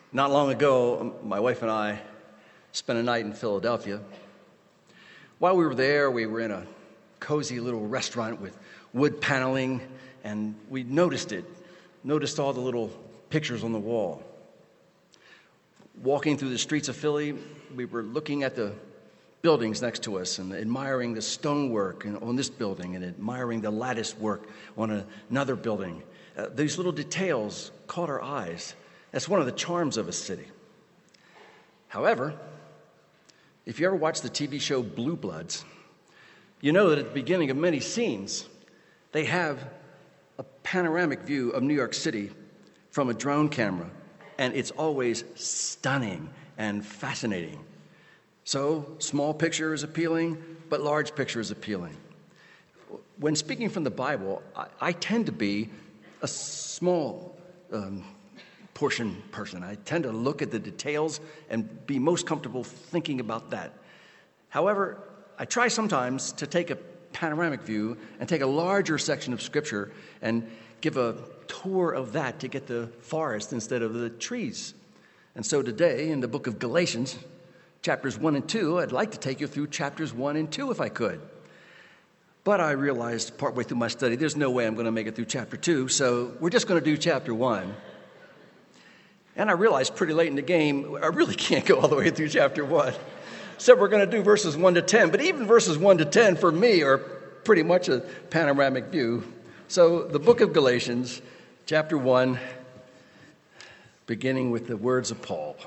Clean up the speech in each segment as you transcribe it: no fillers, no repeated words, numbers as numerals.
Not long ago, my wife and I spent a night in Philadelphia. While we were there, we were in a cozy little restaurant with wood paneling, and we noticed all the little pictures on the wall. Walking through the streets of Philly, we were looking at the buildings next to us and admiring the stonework on this building and admiring the lattice work on another building. These little details caught our eyes. That's one of the charms of a city. However, if you ever watch the TV show Blue Bloods, you know that at the beginning of many scenes, they have a panoramic view of New York City from a drone camera, and it's always stunning and fascinating. So, small picture is appealing, but large picture is appealing. When speaking from the Bible, I tend to be a small portion person. I tend to look at the details and be most comfortable thinking about that. However, I try sometimes to take a panoramic view and take a larger section of Scripture and give a tour of that to get the forest instead of the trees. And so today, in the book of Galatians, chapters 1 and 2, I'd like to take you through chapters 1 and 2 if I could. But I realized partway through my study, there's no way I'm going to make it through chapter 2, so we're just going to do chapter 1. And I realized pretty late in the game, I really can't go all the way through chapter 1. So we're going to do verses 1 to 10. But even verses 1 to 10 for me are pretty much a panoramic view. So the book of Galatians, chapter 1, beginning with the words of Paul.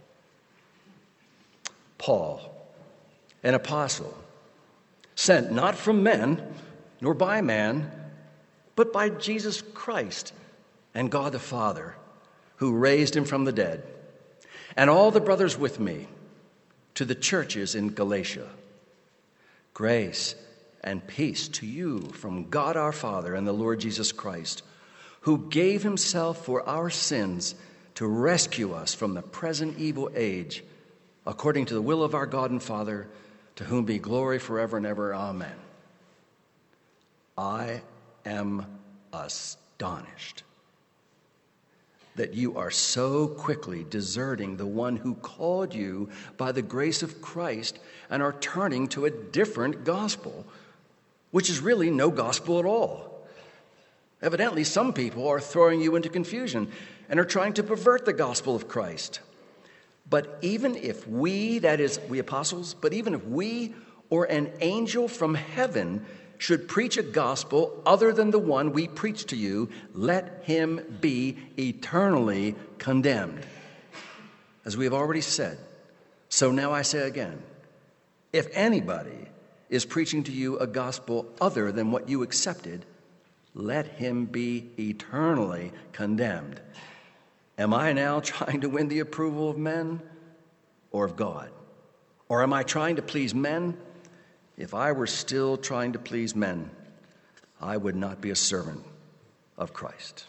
Paul, an apostle, sent not from men, nor by man, but by Jesus Christ and God the Father, who raised him from the dead, and all the brothers with me, to the churches in Galatia. Grace and peace to you from God our Father and the Lord Jesus Christ, who gave himself for our sins to rescue us from the present evil age, according to the will of our God and Father, to whom be glory forever and ever. Amen. I am astonished that you are so quickly deserting the one who called you by the grace of Christ and are turning to a different gospel, which is really no gospel at all. Evidently, some people are throwing you into confusion and are trying to pervert the gospel of Christ. But even if we, that is, we apostles, but even if we or an angel from heaven should preach a gospel other than the one we preach to you, let him be eternally condemned. As we have already said, so now I say again, if anybody is preaching to you a gospel other than what you accepted, let him be eternally condemned. Am I now trying to win the approval of men or of God? Or am I trying to please men? If I were still trying to please men, I would not be a servant of Christ.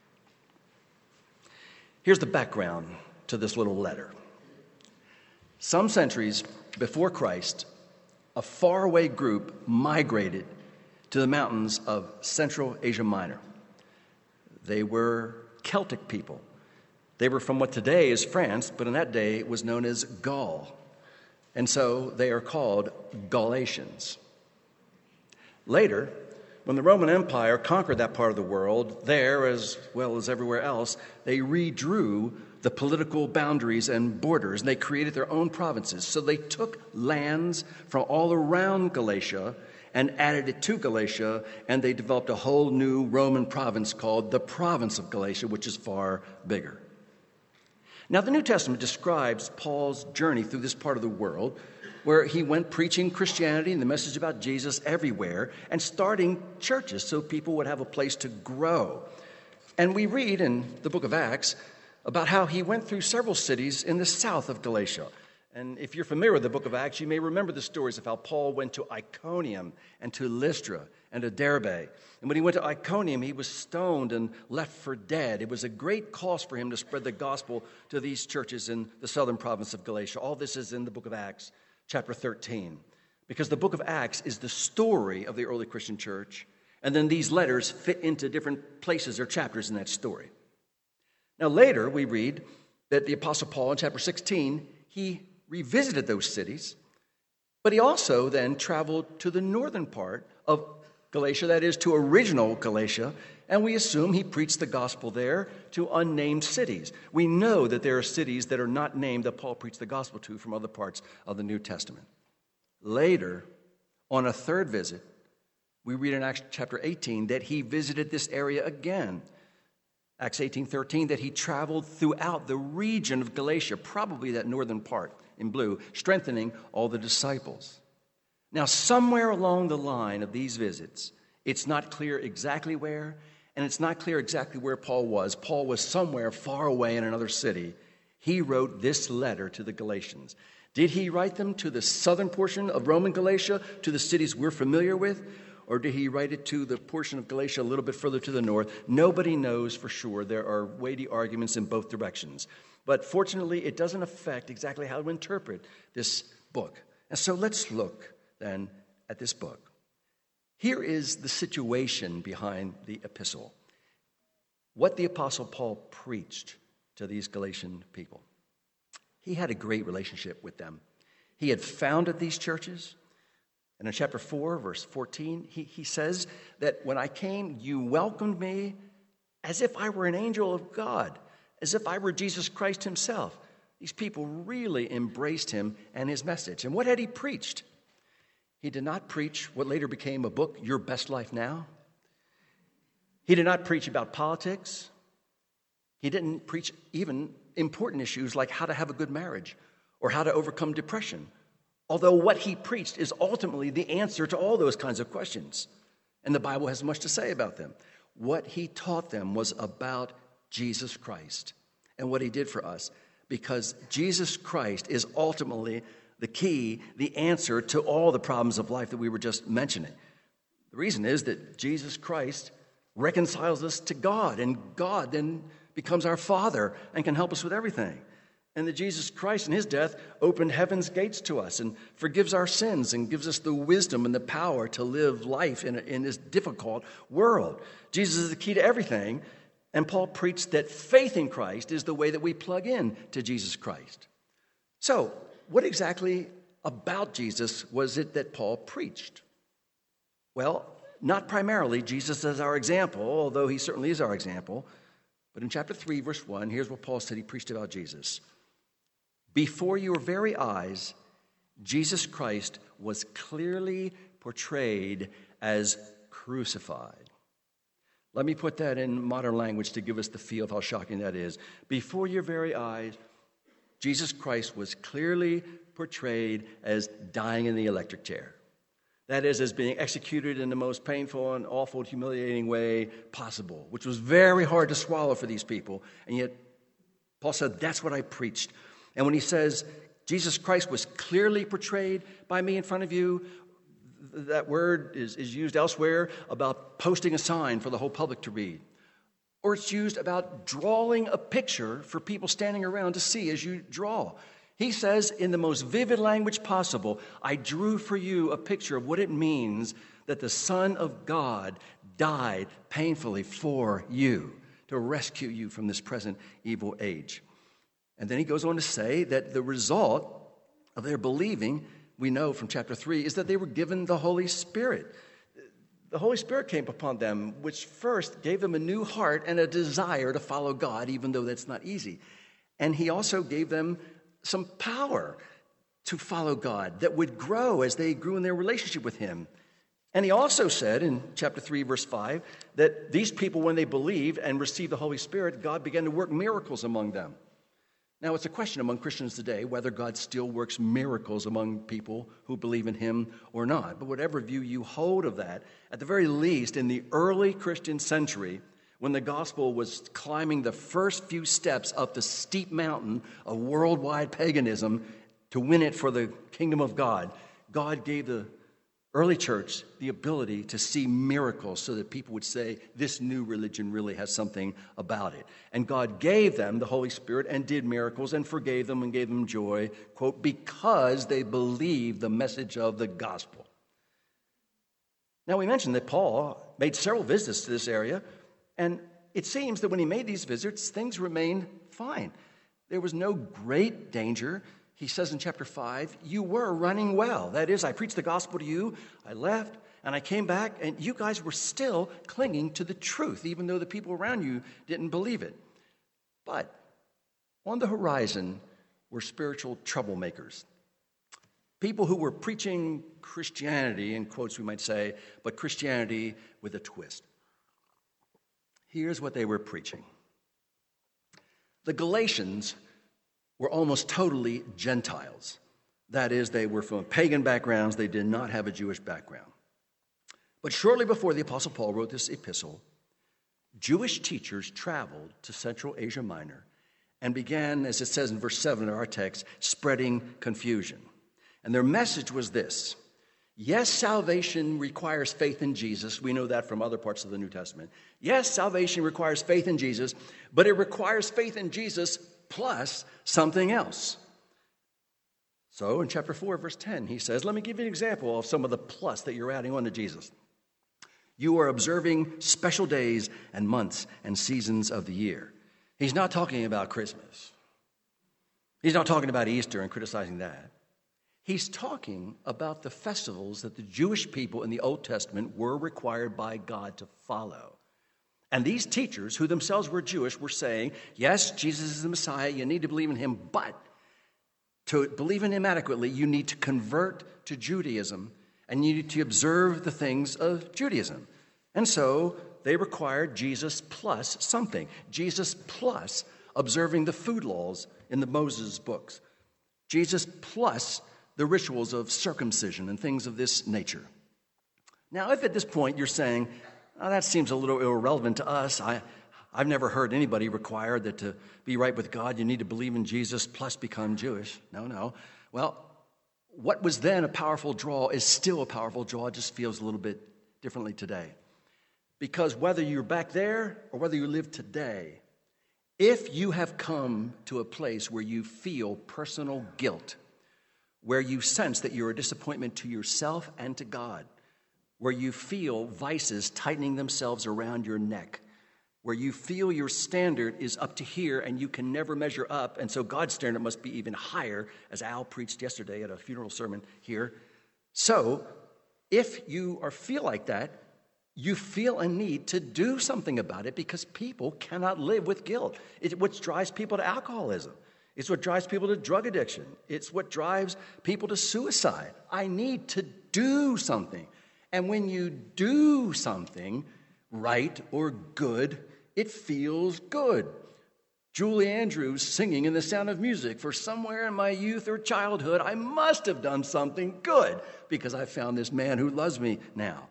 Here's the background to this little letter. Some centuries before Christ, a faraway group migrated to the mountains of Central Asia Minor. They were Celtic people. They were from what today is France, but in that day it was known as Gaul. And so they are called Galatians. Later, when the Roman Empire conquered that part of the world, there as well as everywhere else, they redrew the political boundaries and borders, and they created their own provinces. So they took lands from all around Galatia and added it to Galatia, and they developed a whole new Roman province called the province of Galatia, which is far bigger. Now, the New Testament describes Paul's journey through this part of the world, where he went preaching Christianity and the message about Jesus everywhere and starting churches so people would have a place to grow. And we read in the book of Acts about how he went through several cities in the south of Galatia. And if you're familiar with the book of Acts, you may remember the stories of how Paul went to Iconium and to Lystra and to Derbe. And when he went to Iconium, he was stoned and left for dead. It was a great cost for him to spread the gospel to these churches in the southern province of Galatia. All this is in the book of Acts, chapter 13. Because the book of Acts is the story of the early Christian church. And then these letters fit into different places or chapters in that story. Now later we read that the Apostle Paul in chapter 16, he revisited those cities, but he also then traveled to the northern part of Galatia, that is, to original Galatia, and we assume he preached the gospel there to unnamed cities. We know that there are cities that are not named that Paul preached the gospel to from other parts of the New Testament. Later, on a third visit, we read in Acts chapter 18 that he visited this area again. Acts 18:13, that he traveled throughout the region of Galatia, probably that northern part in blue, strengthening all the disciples. Now, somewhere along the line of these visits, it's not clear exactly where, and it's not clear exactly where Paul was. Paul was somewhere far away in another city. He wrote this letter to the Galatians. Did he write them to the southern portion of Roman Galatia, to the cities we're familiar with? Or did he write it to the portion of Galatia a little bit further to the north? Nobody knows for sure. There are weighty arguments in both directions. But fortunately, it doesn't affect exactly how to interpret this book. And so let's look then at this book. Here is the situation behind the epistle. What the Apostle Paul preached to these Galatian people. He had a great relationship with them. He had founded these churches. And in chapter 4, verse 14, he says that when I came, you welcomed me as if I were an angel of God, as if I were Jesus Christ himself. These people really embraced him and his message. And what had he preached? He did not preach what later became a book, Your Best Life Now. He did not preach about politics. He didn't preach even important issues like how to have a good marriage or how to overcome depression. Although what he preached is ultimately the answer to all those kinds of questions. And the Bible has much to say about them. What he taught them was about Jesus Christ and what he did for us. Because Jesus Christ is ultimately the key, the answer to all the problems of life that we were just mentioning. The reason is that Jesus Christ reconciles us to God, and God then becomes our Father and can help us with everything. And that Jesus Christ in his death opened heaven's gates to us and forgives our sins and gives us the wisdom and the power to live life in this difficult world. Jesus is the key to everything. And Paul preached that faith in Christ is the way that we plug in to Jesus Christ. So, what exactly about Jesus was it that Paul preached? Well, not primarily Jesus as our example, although he certainly is our example. But in chapter 3, verse 1, here's what Paul said he preached about Jesus. Before your very eyes, Jesus Christ was clearly portrayed as crucified. Let me put that in modern language to give us the feel of how shocking that is. Before your very eyes, Jesus Christ was clearly portrayed as dying in the electric chair. That is, as being executed in the most painful and awful, humiliating way possible, which was very hard to swallow for these people. And yet, Paul said, that's what I preached. And when he says, Jesus Christ was clearly portrayed by me in front of you, that word is used elsewhere about posting a sign for the whole public to read. Or it's used about drawing a picture for people standing around to see as you draw. He says in the most vivid language possible, I drew for you a picture of what it means that the Son of God died painfully for you to rescue you from this present evil age. And then he goes on to say that the result of their believing, we know from chapter 3, is that they were given the Holy Spirit. The Holy Spirit came upon them, which first gave them a new heart and a desire to follow God, even though that's not easy. And he also gave them some power to follow God that would grow as they grew in their relationship with him. And he also said in chapter 3, verse 5, that these people, when they believed and received the Holy Spirit, God began to work miracles among them. Now, it's a question among Christians today whether God still works miracles among people who believe in him or not. But whatever view you hold of that, at the very least, in the early Christian century, when the gospel was climbing the first few steps up the steep mountain of worldwide paganism to win it for the kingdom of God, God gave the early church the ability to see miracles so that people would say, this new religion really has something about it. And God gave them the Holy Spirit and did miracles and forgave them and gave them joy, quote, because they believed the message of the gospel. Now, we mentioned that Paul made several visits to this area, and it seems that when he made these visits, things remained fine. There was no great danger. He says in chapter 5, you were running well. That is, I preached the gospel to you, I left, and I came back, and you guys were still clinging to the truth, even though the people around you didn't believe it. But on the horizon were spiritual troublemakers. People who were preaching Christianity, in quotes we might say, but Christianity with a twist. Here's what they were preaching. The Galatians were almost totally Gentiles. That is, they were from pagan backgrounds. They did not have a Jewish background. But shortly before the Apostle Paul wrote this epistle, Jewish teachers traveled to Central Asia Minor and began, as it says in verse 7 of our text, spreading confusion. And their message was this: yes, salvation requires faith in Jesus. We know that from other parts of the New Testament. Yes, salvation requires faith in Jesus, but it requires faith in Jesus plus something else. So in chapter 4, verse 10, he says, let me give you an example of some of the plus that you're adding on to Jesus. You are observing special days and months and seasons of the year. He's not talking about Christmas. He's not talking about Easter and criticizing that. He's talking about the festivals that the Jewish people in the Old Testament were required by God to follow. And these teachers, who themselves were Jewish, were saying, yes, Jesus is the Messiah, you need to believe in him, but to believe in him adequately, you need to convert to Judaism, and you need to observe the things of Judaism. And so they required Jesus plus something. Jesus plus observing the food laws in the Moses books. Jesus plus the rituals of circumcision and things of this nature. Now, if at this point you're saying, oh, that seems a little irrelevant to us, I've never heard anybody require that to be right with God, you need to believe in Jesus plus become Jewish. No. Well, what was then a powerful draw is still a powerful draw. It just feels a little bit differently today. Because whether you're back there or whether you live today, if you have come to a place where you feel personal guilt, where you sense that you're a disappointment to yourself and to God, where you feel vices tightening themselves around your neck, where you feel your standard is up to here and you can never measure up, and so God's standard must be even higher, as Al preached yesterday at a funeral sermon here. So, if you feel like that, you feel a need to do something about it because people cannot live with guilt. It's what drives people to alcoholism. It's what drives people to drug addiction. It's what drives people to suicide. I need to do something. And when you do something right or good, it feels good. Julie Andrews singing in The Sound of Music, for somewhere in my youth or childhood, I must have done something good because I found this man who loves me now.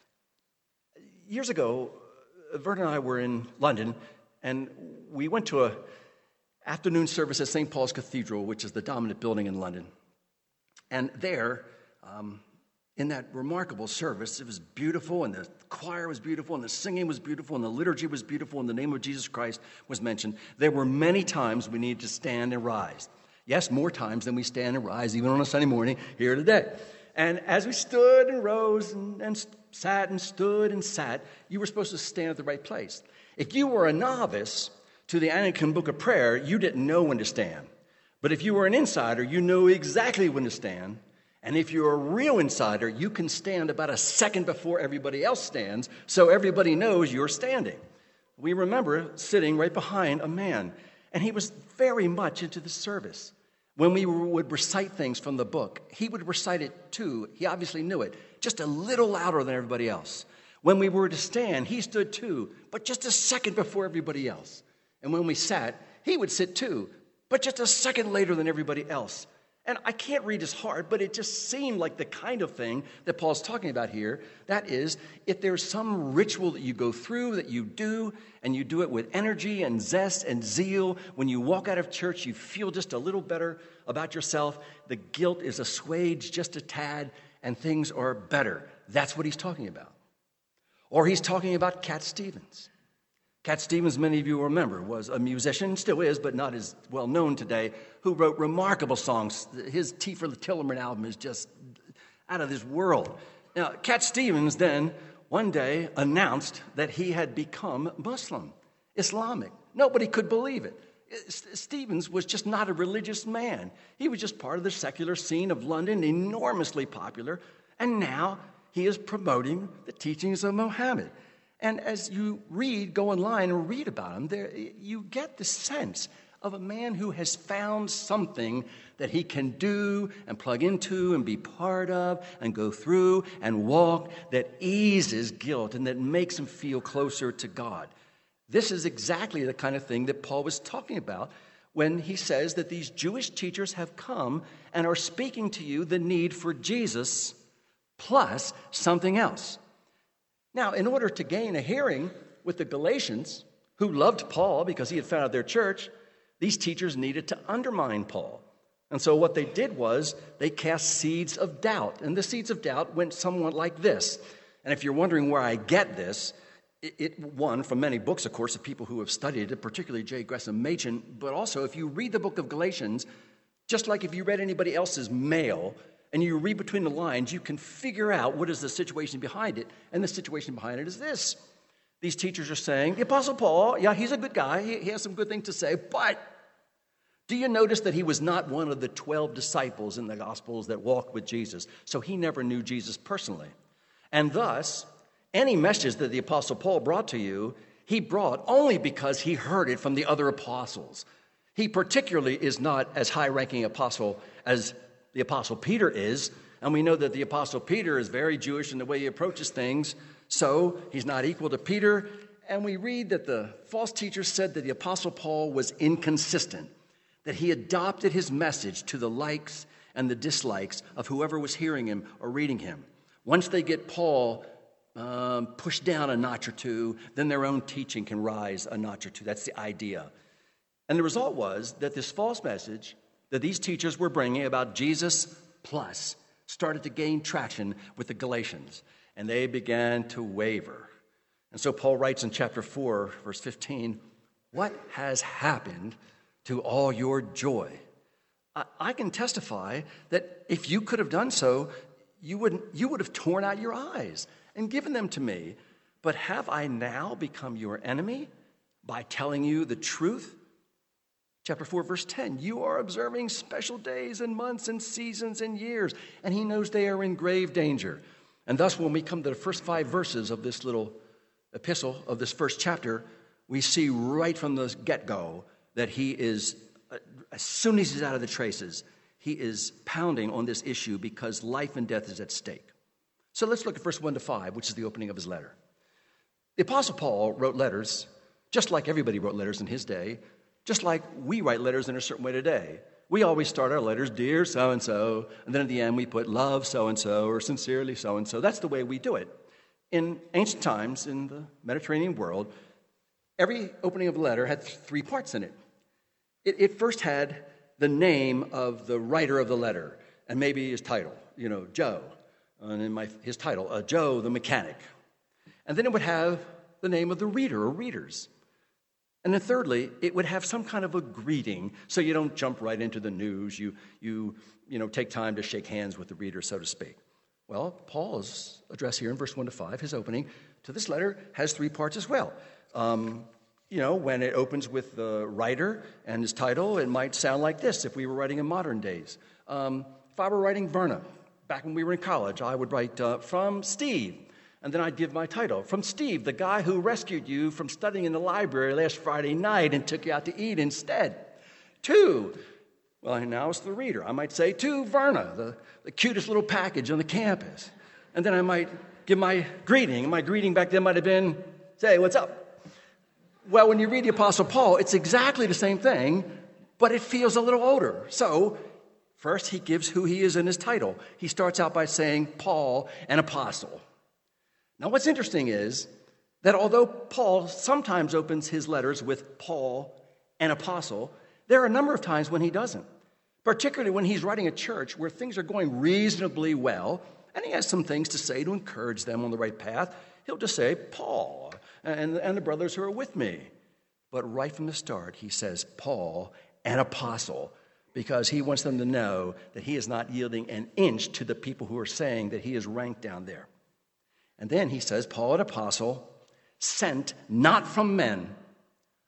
Years ago, Vern and I were in London, and we went to an afternoon service at St. Paul's Cathedral, which is the dominant building in London. And there, in that remarkable service, it was beautiful, and the choir was beautiful, and the singing was beautiful, and the liturgy was beautiful, and the name of Jesus Christ was mentioned. There were many times we needed to stand and rise. Yes, more times than we stand and rise, even on a Sunday morning here today. And as we stood and rose and sat and stood and sat, you were supposed to stand at the right place. If you were a novice to the Anglican Book of Prayer, you didn't know when to stand. But if you were an insider, you knew exactly when to stand. And if you're a real insider, you can stand about a second before everybody else stands, so everybody knows you're standing. We remember sitting right behind a man, and he was very much into the service. When we would recite things from the book, he would recite it too. He obviously knew it, just a little louder than everybody else. When we were to stand, he stood too, but just a second before everybody else. And when we sat, he would sit too, but just a second later than everybody else. And I can't read his heart, but it just seemed like the kind of thing that Paul's talking about here. That is, if there's some ritual that you go through, that you do, and you do it with energy and zest and zeal, when you walk out of church, you feel just a little better about yourself. The guilt is assuaged just a tad, and things are better. That's what he's talking about. Or he's talking about Cat Stevens. Cat Stevens, many of you will remember, was a musician, still is, but not as well known today, who wrote remarkable songs. His Tea for the Tillerman album is just out of this world. Now, Cat Stevens then, one day, announced that he had become Muslim, Islamic. Nobody could believe it. Stevens was just not a religious man. He was just part of the secular scene of London, enormously popular, and now he is promoting the teachings of Muhammad. And as you go online and read about him, you get the sense of a man who has found something that he can do and plug into and be part of and go through and walk that eases guilt and that makes him feel closer to God. This is exactly the kind of thing that Paul was talking about when he says that these Jewish teachers have come and are speaking to you the need for Jesus plus something else. Now, in order to gain a hearing with the Galatians, who loved Paul because he had founded their church, these teachers needed to undermine Paul. And so what they did was they cast seeds of doubt. And the seeds of doubt went somewhat like this. And if you're wondering where I get this, it won from many books, of course, of people who have studied it, particularly J. Gresham Machen. But also, if you read the book of Galatians, just like if you read anybody else's mail, and you read between the lines, you can figure out what is the situation behind it. And the situation behind it is this. These teachers are saying, the Apostle Paul, yeah, he's a good guy. He has some good things to say. But do you notice that he was not one of the 12 disciples in the Gospels that walked with Jesus? So he never knew Jesus personally. And thus, any message that the Apostle Paul brought to you, he brought only because he heard it from the other apostles. He particularly is not as high-ranking apostle as the Apostle Peter is, and we know that the Apostle Peter is very Jewish in the way he approaches things, so he's not equal to Peter. And we read that the false teachers said that the Apostle Paul was inconsistent, that he adopted his message to the likes and the dislikes of whoever was hearing him or reading him. Once they get Paul pushed down a notch or two, then their own teaching can rise a notch or two. That's the idea. And the result was that this false message that these teachers were bringing about Jesus plus started to gain traction with the Galatians, and they began to waver. And so Paul writes in chapter 4, verse 15, "What has happened to all your joy?" I can testify that if you could have done so, you would have torn out your eyes and given them to me. But have I now become your enemy by telling you the truth? Chapter 4, verse 10, "You are observing special days and months and seasons and years," and he knows they are in grave danger. And thus, when we come to the first 5 verses of this little epistle, of this first chapter, we see right from the get-go that he is, as soon as he's out of the traces, he is pounding on this issue because life and death is at stake. So let's look at verse 1 to 5, which is the opening of his letter. The Apostle Paul wrote letters, just like everybody wrote letters in his day, just like we write letters in a certain way today. We always start our letters, "Dear so-and-so," and then at the end we put "Love so-and-so" or "Sincerely so-and-so." That's the way we do it. In ancient times, in the Mediterranean world, every opening of a letter had 3 parts in it. It first had the name of the writer of the letter, and maybe his title, Joe, and in his title, Joe the mechanic. And then it would have the name of the reader or readers. And then thirdly, it would have some kind of a greeting, so you don't jump right into the news. You take time to shake hands with the reader, so to speak. Well, Paul's address here in verse 1 to 5, his opening to this letter, has 3 parts as well. When it opens with the writer and his title, it might sound like this if we were writing in modern days. If I were writing Verna, back when we were in college, I would write from Steve. And then I'd give my title, "From Steve, the guy who rescued you from studying in the library last Friday night and took you out to eat instead. To," well, now it's the reader. I might say, "To Verna, the cutest little package on the campus." And then I might give my greeting. And my greeting back then might have been, "Say, what's up?" Well, when you read the Apostle Paul, it's exactly the same thing, but it feels a little older. So first, he gives who he is in his title. He starts out by saying, "Paul, an apostle." Now, what's interesting is that although Paul sometimes opens his letters with "Paul, an apostle," there are a number of times when he doesn't, particularly when he's writing a church where things are going reasonably well, and he has some things to say to encourage them on the right path. He'll just say, "Paul, and the brothers who are with me." But right from the start, he says, "Paul, an apostle," because he wants them to know that he is not yielding an inch to the people who are saying that he is ranked down there. And then he says, "Paul, an apostle, sent not from men,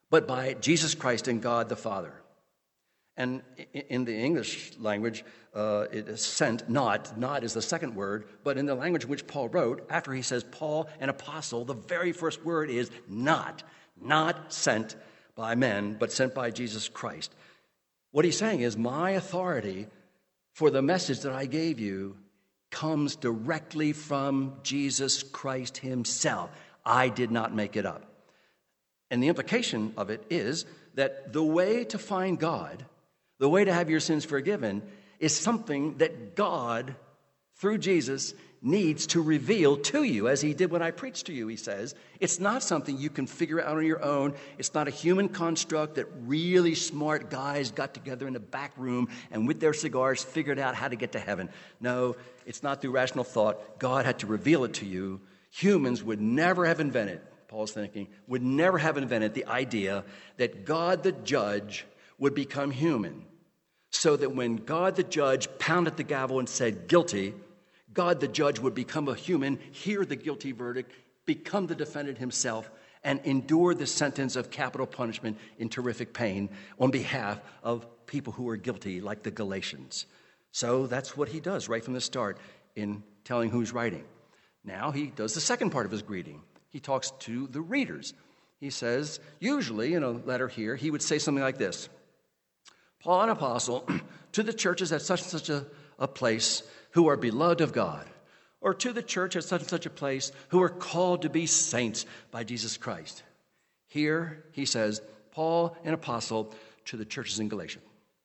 but by Jesus Christ and God the Father. And in the English language, it is sent, not. Not is the second word, but in the language in which Paul wrote, after he says Paul, an apostle, the very first word is not. Not sent by men, but sent by Jesus Christ. What he's saying is, my authority for the message that I gave you comes directly from Jesus Christ himself. I did not make it up. And the implication of it is that the way to find God, the way to have your sins forgiven, is something that God, through Jesus, needs to reveal to you, as he did when I preached to you, he says. It's not something you can figure out on your own. It's not a human construct that really smart guys got together in the back room and with their cigars figured out how to get to heaven. No, it's not through rational thought. God had to reveal it to you. Humans would never have invented, Paul's thinking, would never have invented the idea that God the judge would become human, so that when God the judge pounded the gavel and said guilty, God the judge would become a human, hear the guilty verdict, become the defendant himself, and endure the sentence of capital punishment in terrific pain on behalf of people who are guilty, like the Galatians. So that's what he does right from the start in telling who's writing. Now he does the second part of his greeting. He talks to the readers. He says, usually in a letter here, he would say something like this: Paul, an apostle, to the churches at such and such a place who are beloved of God, or to the church at such and such a place who are called to be saints by Jesus Christ. Here he says, Paul, an apostle, to the churches in Galatia.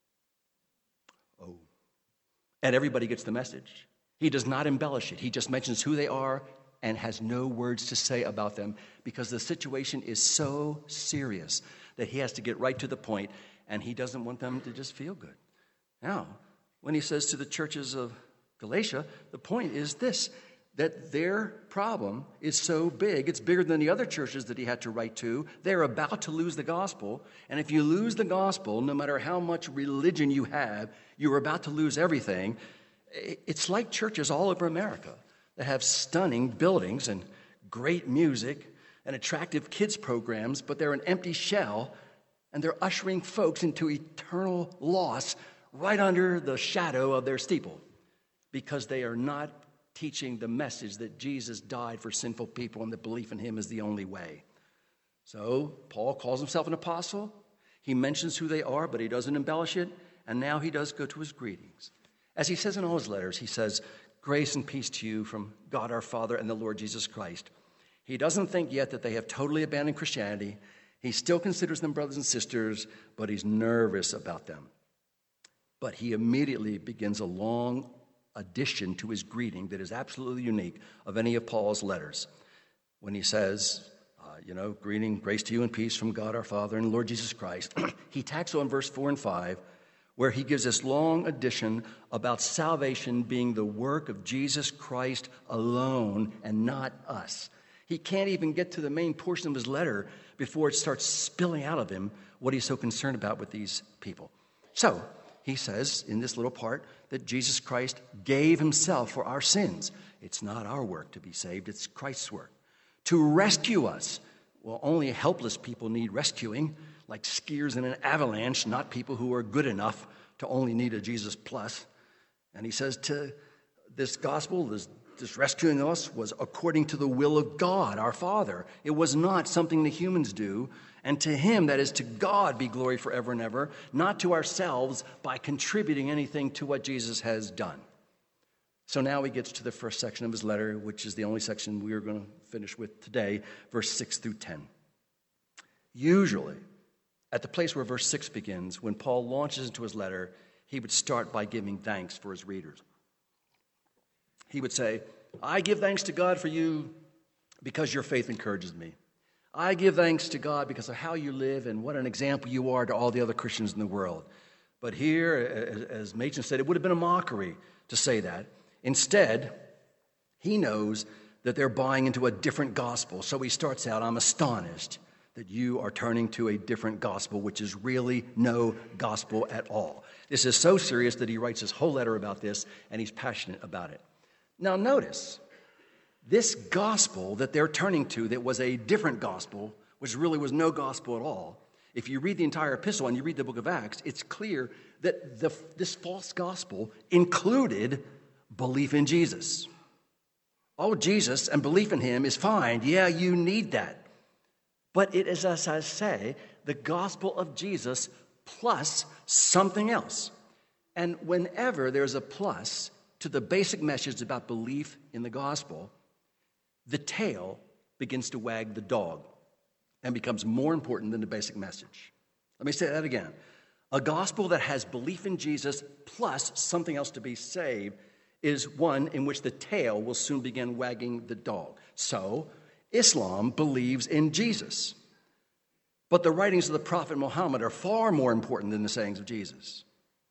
Oh. And everybody gets the message. He does not embellish it. He just mentions who they are and has no words to say about them because the situation is so serious that he has to get right to the point, and he doesn't want them to just feel good. Now, when he says to the churches of Galatia, the point is this, that their problem is so big, it's bigger than the other churches that he had to write to. They're about to lose the gospel, and if you lose the gospel, no matter how much religion you have, you're about to lose everything. It's like churches all over America that have stunning buildings and great music and attractive kids programs, but they're an empty shell, and they're ushering folks into eternal loss right under the shadow of their steeple because they are not teaching the message that Jesus died for sinful people and that belief in him is the only way. So Paul calls himself an apostle. He mentions who they are, but he doesn't embellish it. And now he does go to his greetings. As he says in all his letters, he says, grace and peace to you from God our Father and the Lord Jesus Christ. He doesn't think yet that they have totally abandoned Christianity. He still considers them brothers and sisters, but he's nervous about them. But he immediately begins a long addition to his greeting that is absolutely unique of any of Paul's letters. When he says, greeting, grace to you and peace from God our Father and Lord Jesus Christ, he tacks on verse 4 and 5, where he gives this long addition about salvation being the work of Jesus Christ alone and not us. He can't even get to the main portion of his letter before it starts spilling out of him what he's so concerned about with these people. So he says in this little part that Jesus Christ gave himself for our sins. It's not our work to be saved, it's Christ's work. To rescue us. Well, only helpless people need rescuing, like skiers in an avalanche, not people who are good enough to only need a Jesus plus. And he says to this gospel, this rescuing us was according to the will of God, our Father. It was not something the humans do. And to him, that is to God, be glory forever and ever, not to ourselves by contributing anything to what Jesus has done. So now he gets to the first section of his letter, which is the only section we are going to finish with today, verse 6 through 10. Usually, at the place where verse 6 begins, when Paul launches into his letter, he would start by giving thanks for his readers. He would say, I give thanks to God for you because your faith encourages me. I give thanks to God because of how you live and what an example you are to all the other Christians in the world. But here, as Machen said, it would have been a mockery to say that. Instead, he knows that they're buying into a different gospel. So he starts out, I'm astonished that you are turning to a different gospel, which is really no gospel at all. This is so serious that he writes his whole letter about this, and he's passionate about it. Now notice, this gospel that they're turning to that was a different gospel, which really was no gospel at all, If you read the entire epistle and you read the book of Acts, it's clear that this false gospel included belief in Jesus. Oh, Jesus and belief in him is fine. Yeah, you need that. But it is, as I say, the gospel of Jesus plus something else. And whenever there's a plus to the basic message about belief in the gospel, the tail begins to wag the dog and becomes more important than the basic message. Let me say that again. A gospel that has belief in Jesus plus something else to be saved is one in which the tail will soon begin wagging the dog. So, Islam believes in Jesus. But the writings of the Prophet Muhammad are far more important than the sayings of Jesus.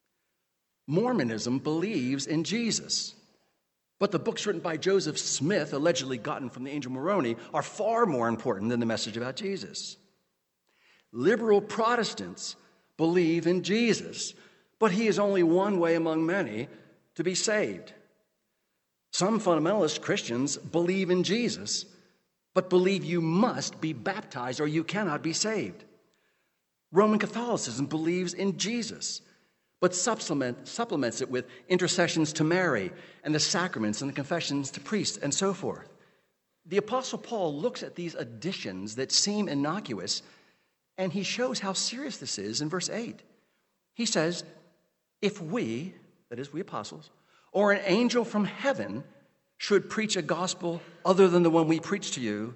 Mormonism believes in Jesus. But the books written by Joseph Smith, allegedly gotten from the angel Moroni, are far more important than the message about Jesus. Liberal Protestants believe in Jesus, but he is only one way among many to be saved. Some fundamentalist Christians believe in Jesus, but believe you must be baptized or you cannot be saved. Roman Catholicism believes in Jesus, but supplements it with intercessions to Mary and the sacraments and the confessions to priests and so forth. The Apostle Paul looks at these additions that seem innocuous, and he shows how serious this is in verse 8. He says, if we, that is, we apostles, or an angel from heaven should preach a gospel other than the one we preach to you,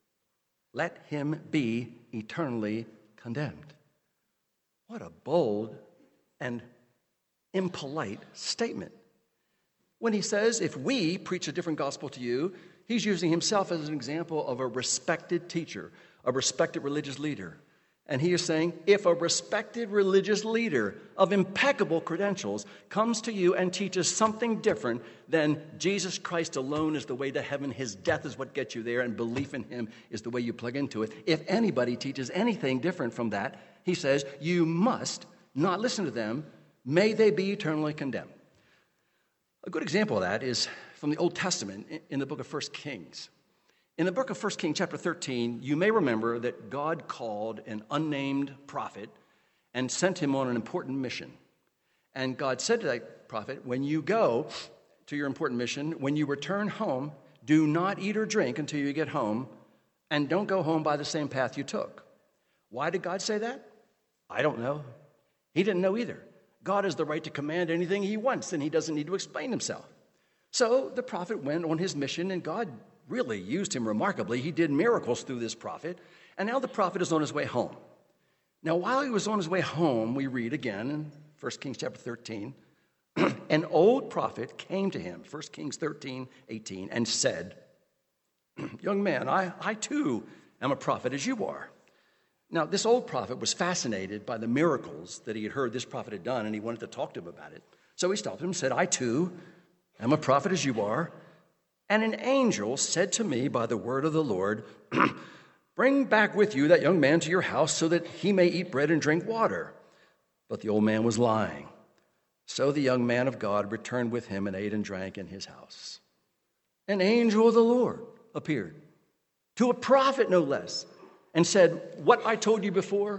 let him be eternally condemned. What a bold and impolite statement. When he says, if we preach a different gospel to you, he's using himself as an example of a respected teacher, a respected religious leader. And he is saying, if a respected religious leader of impeccable credentials comes to you and teaches something different than Jesus Christ alone is the way to heaven, his death is what gets you there, and belief in him is the way you plug into it. If anybody teaches anything different from that, he says, you must not listen to them. May they be eternally condemned. A good example of that is from the Old Testament in the book of 1 Kings. In the book of 1 Kings, chapter 13, you may remember that God called an unnamed prophet and sent him on an important mission. And God said to that prophet, when you go to your important mission, when you return home, do not eat or drink until you get home, and don't go home by the same path you took. Why did God say that? I don't know. He didn't know either. God has the right to command anything he wants, and he doesn't need to explain himself. So the prophet went on his mission, and God really used him remarkably. He did miracles through this prophet, and now the prophet is on his way home. Now, while he was on his way home, we read again in 1 Kings chapter 13, an old prophet came to him, 1 Kings 13:18, and said, young man, I too am a prophet as you are. Now, this old prophet was fascinated by the miracles that he had heard this prophet had done, and he wanted to talk to him about it. So he stopped him and said, I too am a prophet as you are. And an angel said to me by the word of the Lord, bring back with you that young man to your house so that he may eat bread and drink water. But the old man was lying. So the young man of God returned with him and ate and drank in his house. An angel of the Lord appeared to a prophet, no less, and said, what I told you before,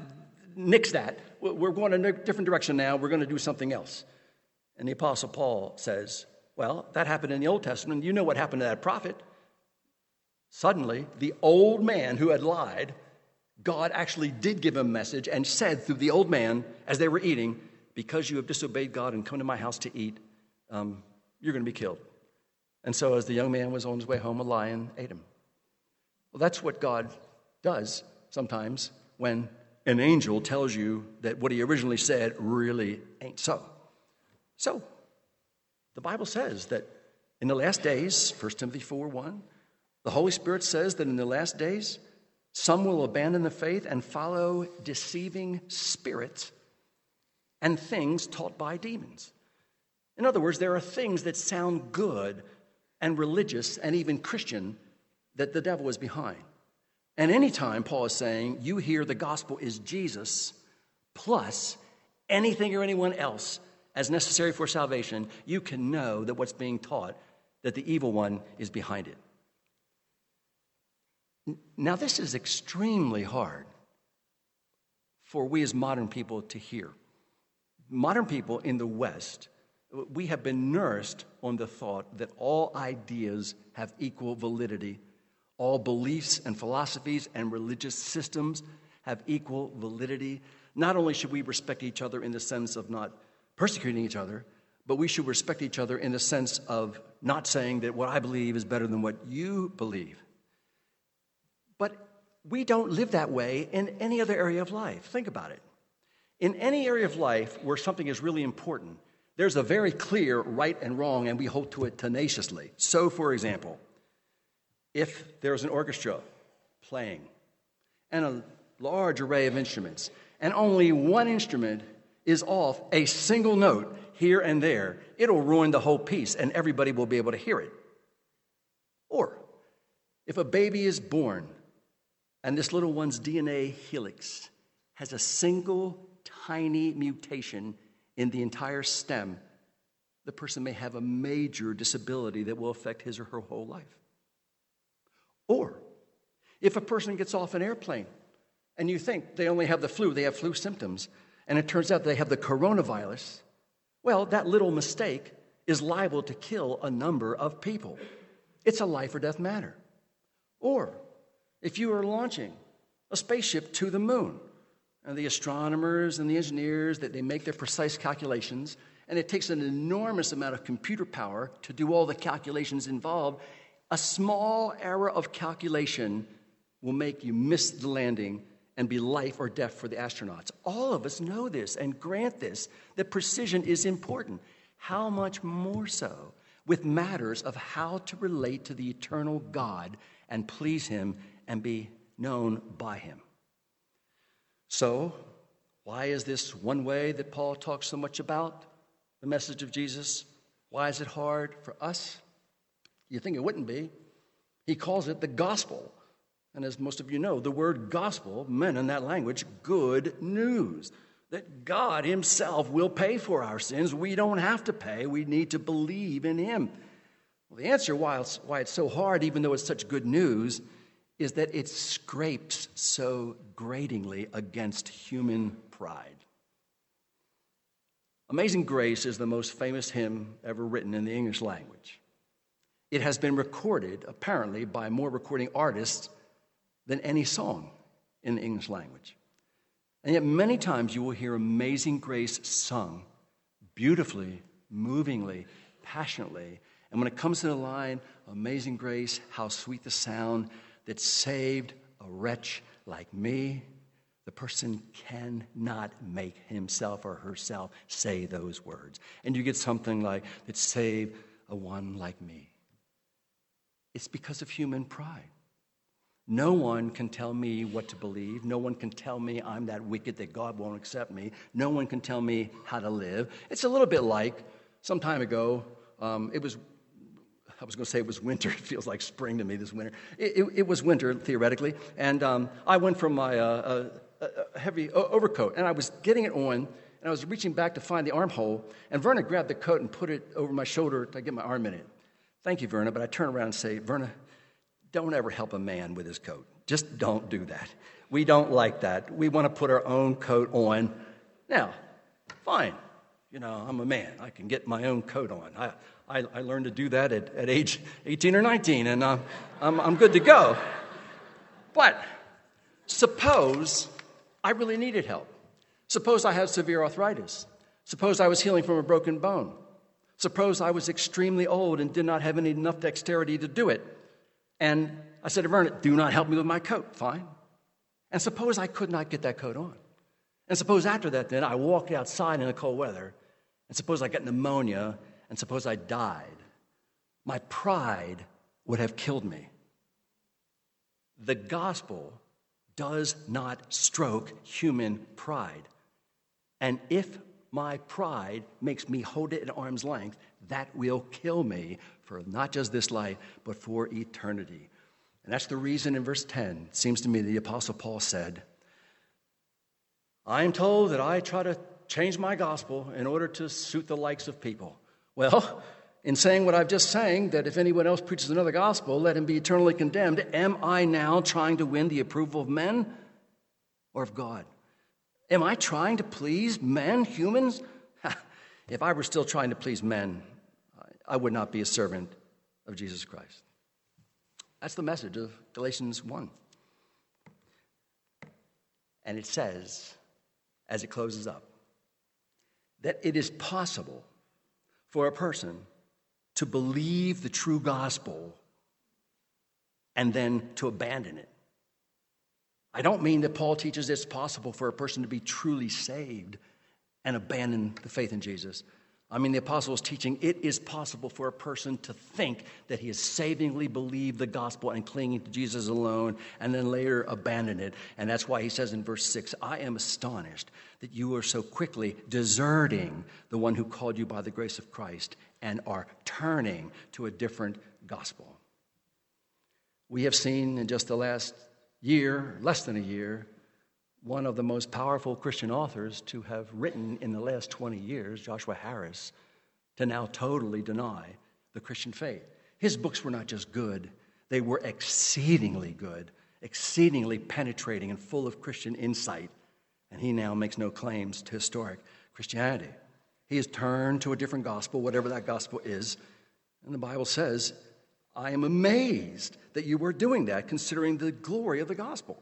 nix that. We're going in a different direction now. We're going to do something else. And the Apostle Paul says, well, that happened in the Old Testament. You know what happened to that prophet. Suddenly, the old man who had lied, God actually did give him a message and said through the old man as they were eating, because you have disobeyed God and come to my house to eat, you're going to be killed. And so as the young man was on his way home, a lion ate him. Well, that's what God does sometimes when an angel tells you that what he originally said really ain't so. So, the Bible says that in the last days, 1 Timothy 4:1, the Holy Spirit says that in the last days, some will abandon the faith and follow deceiving spirits and things taught by demons. In other words, there are things that sound good and religious and even Christian that the devil is behind. And anytime Paul is saying you hear the gospel is Jesus plus anything or anyone else as necessary for salvation, you can know that what's being taught, that the evil one is behind it. Now, this is extremely hard for we as modern people to hear. Modern people in the West, we have been nourished on the thought that all ideas have equal validity. All beliefs and philosophies and religious systems have equal validity. Not only should we respect each other in the sense of not persecuting each other, but we should respect each other in the sense of not saying that what I believe is better than what you believe. But we don't live that way in any other area of life. Think about it. In any area of life where something is really important, there's a very clear right and wrong, and we hold to it tenaciously. So, for example, if there's an orchestra playing and a large array of instruments, and only one instrument is off a single note here and there, it'll ruin the whole piece, and everybody will be able to hear it. Or, if a baby is born, and this little one's DNA helix has a single tiny mutation in the entire stem, the person may have a major disability that will affect his or her whole life. Or, if a person gets off an airplane and you think they only have the flu, they have flu symptoms, and it turns out they have the coronavirus, well, that little mistake is liable to kill a number of people. It's a life or death matter. Or, if you are launching a spaceship to the moon, and the astronomers and the engineers, that they make their precise calculations, and it takes an enormous amount of computer power to do all the calculations involved, a small error of calculation will make you miss the landing and be life or death for the astronauts. All of us know this and grant this, that precision is important. How much more so with matters of how to relate to the eternal God and please Him and be known by Him. So, why is this one way that Paul talks so much about the message of Jesus? Why is it hard for us? You think it wouldn't be. He calls it the gospel. And as most of you know, the word gospel meant in that language good news. That God Himself will pay for our sins. We don't have to pay. We need to believe in Him. Well, the answer why it's so hard, even though it's such good news, is that it scrapes so gratingly against human pride. Amazing Grace is the most famous hymn ever written in the English language. It has been recorded, apparently, by more recording artists than any song in the English language. And yet many times you will hear Amazing Grace sung beautifully, movingly, passionately. And when it comes to the line, Amazing Grace, how sweet the sound that saved a wretch like me, the person cannot make himself or herself say those words. And you get something like, that saved a one like me. It's because of human pride. No one can tell me what to believe. No one can tell me I'm that wicked that God won't accept me. No one can tell me how to live. It's a little bit like some time ago, I was going to say it was winter. It feels like spring to me this winter. It was winter, theoretically. And I went from my heavy overcoat, and I was getting it on, and I was reaching back to find the armhole, and Verna grabbed the coat and put it over my shoulder to get my arm in it. Thank you, Verna, but I turn around and say, Verna, don't ever help a man with his coat. Just don't do that. We don't like that. We want to put our own coat on. Now, fine. You know, I'm a man. I can get my own coat on. I learned to do that at age 18 or 19, and I'm good to go. But suppose I really needed help. Suppose I had severe arthritis. Suppose I was healing from a broken bone. Suppose I was extremely old and did not have enough dexterity to do it. And I said to Verna, do not help me with my coat. Fine. And suppose I could not get that coat on. And suppose after that, then, I walked outside in the cold weather, and suppose I got pneumonia, and suppose I died. My pride would have killed me. The gospel does not stroke human pride. And if my pride makes me hold it at arm's length, that will kill me for not just this life, but for eternity. And that's the reason in verse 10, it seems to me the Apostle Paul said, I am told that I try to change my gospel in order to suit the likes of people. Well, in saying what I've just saying, that if anyone else preaches another gospel, let him be eternally condemned, am I now trying to win the approval of men or of God? Am I trying to please men, humans? If I were still trying to please men, I would not be a servant of Jesus Christ. That's the message of Galatians 1. And it says, as it closes up, that it is possible for a person to believe the true gospel and then to abandon it. I don't mean that Paul teaches it's possible for a person to be truly saved and abandon the faith in Jesus. I mean, the apostle is teaching it is possible for a person to think that he has savingly believed the gospel and clinging to Jesus alone and then later abandon it. And that's why he says in verse 6, I am astonished that you are so quickly deserting the one who called you by the grace of Christ and are turning to a different gospel. We have seen in just the last year, less than a year, one of the most powerful Christian authors to have written in the last 20 years, Joshua Harris, to now totally deny the Christian faith. His books were not just good, they were exceedingly good, exceedingly penetrating and full of Christian insight. And he now makes no claims to historic Christianity. He has turned to a different gospel, whatever that gospel is. And the Bible says, I am amazed that you were doing that, considering the glory of the gospel.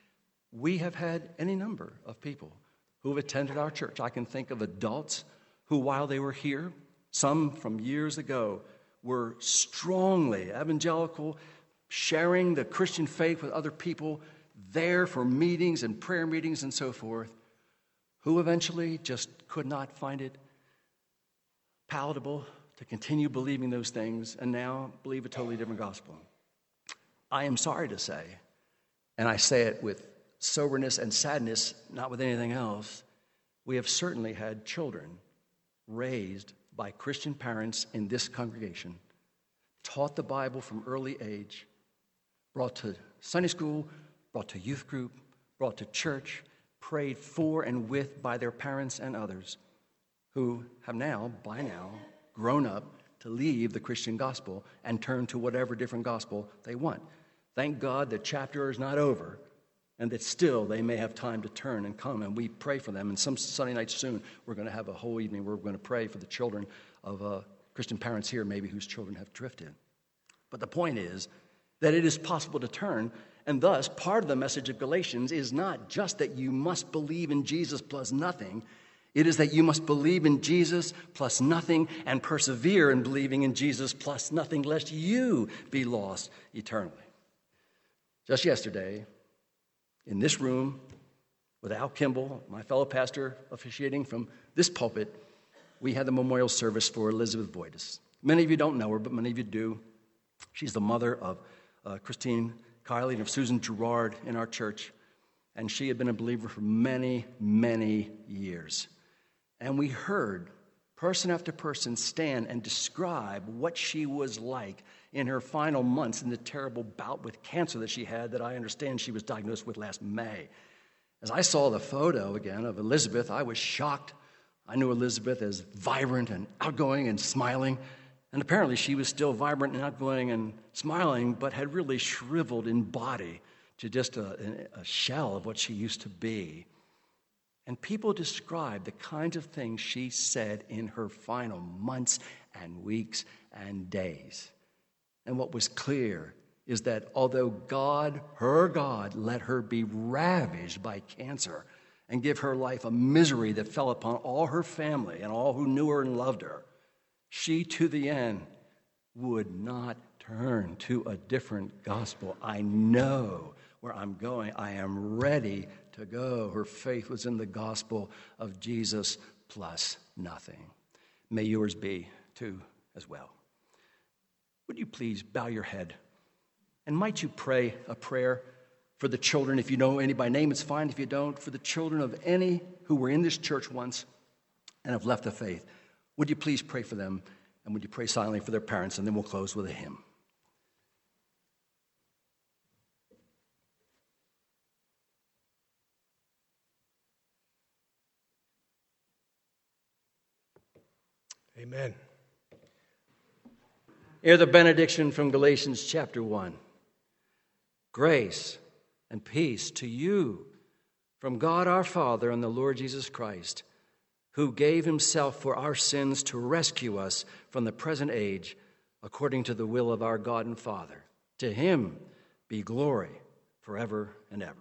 We have had any number of people who have attended our church. I can think of adults who, while they were here, some from years ago, were strongly evangelical, sharing the Christian faith with other people, there for meetings and prayer meetings and so forth, who eventually just could not find it palatable to continue believing those things and now believe a totally different gospel. I am sorry to say, and I say it with soberness and sadness, not with anything else, we have certainly had children raised by Christian parents in this congregation, taught the Bible from early age, brought to Sunday school, brought to youth group, brought to church, prayed for and with by their parents and others who have now, by now, grown up to leave the Christian gospel and turn to whatever different gospel they want. Thank God the chapter is not over, and that still they may have time to turn and come, and we pray for them. And some Sunday night soon, we're going to have a whole evening where we're going to pray for the children of Christian parents here, maybe whose children have drifted. But the point is that it is possible to turn, and thus part of the message of Galatians is not just that you must believe in Jesus plus nothing. It is that you must believe in Jesus plus nothing and persevere in believing in Jesus plus nothing, lest you be lost eternally. Just yesterday, in this room, with Al Kimball, my fellow pastor officiating from this pulpit, we had the memorial service for Elizabeth Voitis. Many of you don't know her, but many of you do. She's the mother of Christine Kiley and of Susan Gerard in our church, and she had been a believer for many, many years. And we heard person after person stand and describe what she was like in her final months in the terrible bout with cancer that she had, that I understand she was diagnosed with last May. As I saw the photo again of Elizabeth, I was shocked. I knew Elizabeth as vibrant and outgoing and smiling, and apparently she was still vibrant and outgoing and smiling, but had really shriveled in body to just a shell of what she used to be. And people described the kinds of things she said in her final months and weeks and days. And what was clear is that although God, her God, let her be ravaged by cancer and give her life a misery that fell upon all her family and all who knew her and loved her, she to the end would not turn to a different gospel. I know where I'm going. I am ready to go. Her faith was in the gospel of Jesus plus nothing. May yours be too as well. Would you please bow your head? And might you pray a prayer for the children? If you know any by name, it's fine. If you don't, for the children of any who were in this church once and have left the faith. Would you please pray for them? And would you pray silently for their parents? And then we'll close with a hymn. Amen. Hear the benediction from Galatians chapter 1. Grace and peace to you from God our Father and the Lord Jesus Christ, who gave himself for our sins to rescue us from the present age, according to the will of our God and Father. To him be glory forever and ever.